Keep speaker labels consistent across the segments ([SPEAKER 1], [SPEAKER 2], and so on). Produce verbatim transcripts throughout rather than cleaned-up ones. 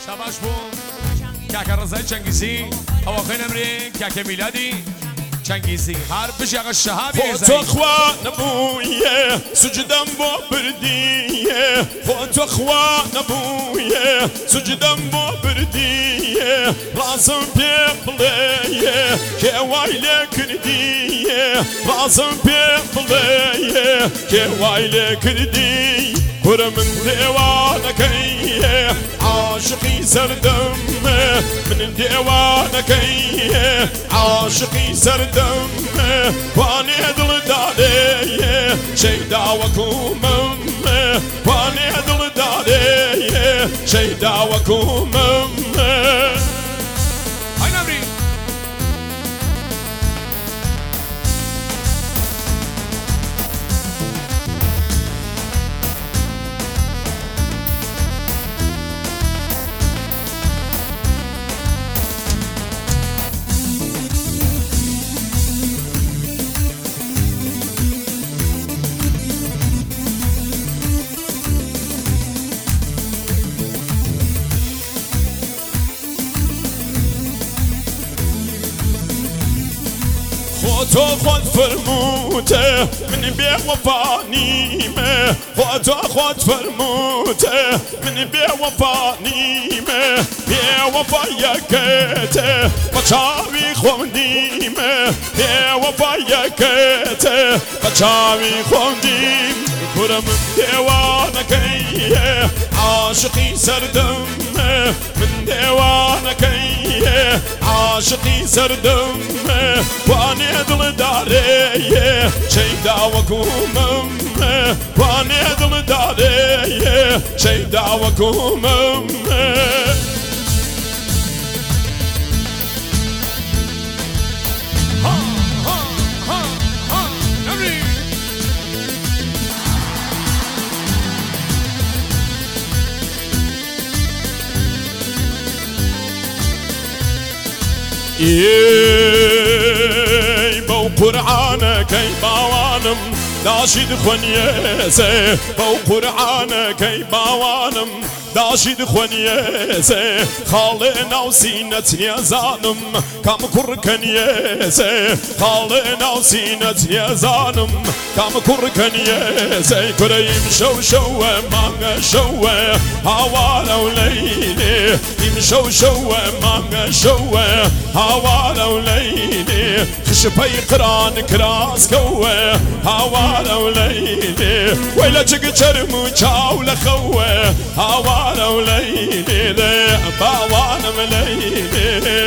[SPEAKER 1] شباش بون کاکا رضای چنگیزی او آخوی نمری کاکا میلادی چنگیزی هر بشی آقا شهابی
[SPEAKER 2] خۆتۆ خوا نەبوویە سوجدەم بۆ بردیە خۆتۆ خوا نەبوویە سوجدەم بۆ بردیە ڕازم پێ بڵێیە کێوای لێ کردیە ڕازم پێ بڵێیە کێوای لێ کردی کورە من دێوانەکەیە عاشقی سەردەم من دێوانەکەیە عاشقی سەردەم وانێ دڵدارەیە شەیدا وەکو من وانێ دڵدارەیە شەیدا وەکو من
[SPEAKER 1] های نمری
[SPEAKER 2] خۆتۆ خۆت فرمووتە من بێوەفا نیمە خۆتۆ خۆت فرمووتە من بێوەفا نیمە بێوەفا یەکەتە بە چاوی خۆم نیمە بێوەفا یەکەتە بە چاوی خۆم نیم کورە من دێوانەکەیە عاشقی سەردەم من دێوانەکەیە عاشقی سەردەم وانێ دڵدارەیە شەیدا وەکو من وانێ دڵدارەیە شەیدا وەکو من ئێی بەو قورعانەکەی باوانم داشید خوێنیێزێ بەو قورعانەکەی باوانم داشید خوێنیێزێ خاڵێ ناو سینەت نێزانم کام کوڕکەنیێزێ خاڵێ ناو سینەت نێزانم کام کوڕکەنیێزێ کورەیم شەو شەوە مانگە شەوە هاوارە و لەیلێ ئیم شەو شەوە مانگە شەوە هاوارە و لەیلێ خشپەی قران کراسکەوە هاوارە و لەیلێ وەی لە چگە چەرم و چاو لە خەوە هاوارە و لەیلێ لێ باوانم لەیلێ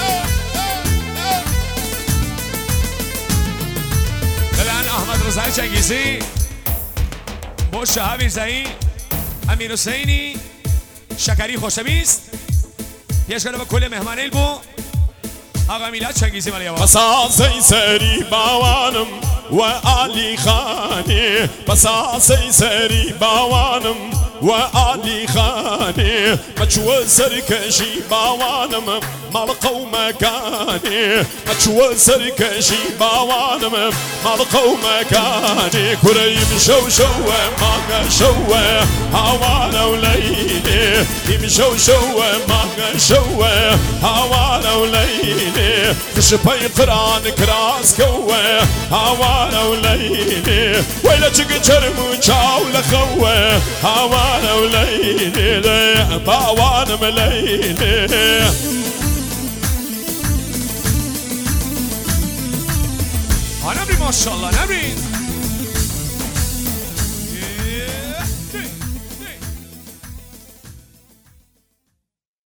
[SPEAKER 1] الان احمد رضای چنگیزی بۆ شەهابی زایی ئەمیر حوسەینی شەکەری خۆشەویست پێشکەوتە بە کولێ مێهمانەی بوو ئاغا میلاد چنگیزی مەڵێەوە
[SPEAKER 2] بەسازەی سەری باوانم و ئالی خانێ بەسازەی سەری باوانم و ئالی خانێ مەچووە سەرکەشی باوانم ماڵ قەومەکانێ مەچووە سەرکەشی باوانم ماڵ قەومەکانێ کورەیم شەو شەوە مانگە شەوە هاوارە و لەیلێ ئیم شەو شەوە مانگە شەوە هاوارە و لەیلێ خشپەی قران کراسکەوە هاوارە و لەیلێ وەی لە چگە چەرم و چاو لە خەوە هاوارە و لەیلێ لێ باوانم لەیلێ
[SPEAKER 1] ها نمری ماشاءالله نمری